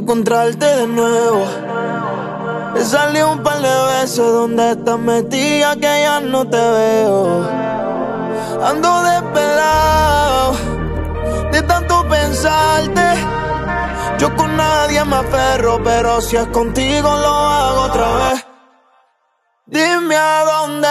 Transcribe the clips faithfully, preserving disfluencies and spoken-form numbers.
encontrarte de nuevo. He salido un par de veces donde estás metida que ya no te veo. Ando despelado de tanto pensarte. Yo con nadie me aferro, pero si es contigo lo hago otra vez. Dime a dónde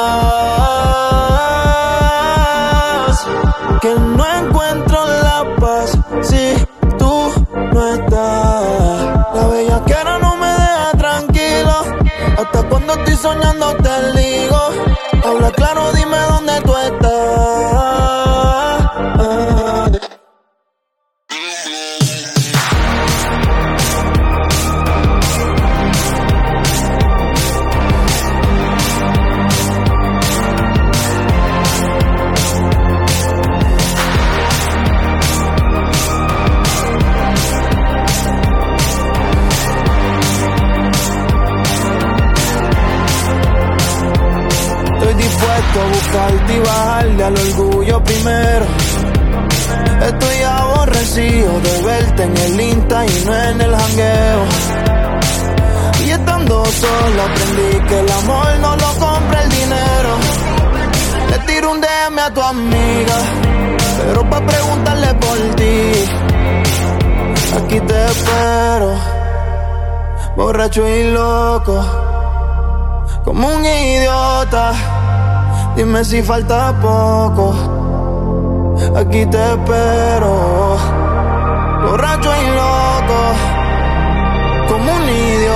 vas, que no encuentro la paz si tú no estás. La bellaquera no me deja tranquilo, hasta cuando estoy soñando te digo. Habla claro, dime dónde tú estás. Dispuesto a buscarte y bajarle al orgullo primero. Estoy aborrecido de verte en el Insta y no en el jangueo. Y estando solo aprendí que el amor no lo compra el dinero. Le tiro un D M a tu amiga, pero pa' preguntarle por ti. Aquí te espero, borracho y loco, como un idiota. Dime si falta poco, aquí te espero, borracho y loco, como un idiota.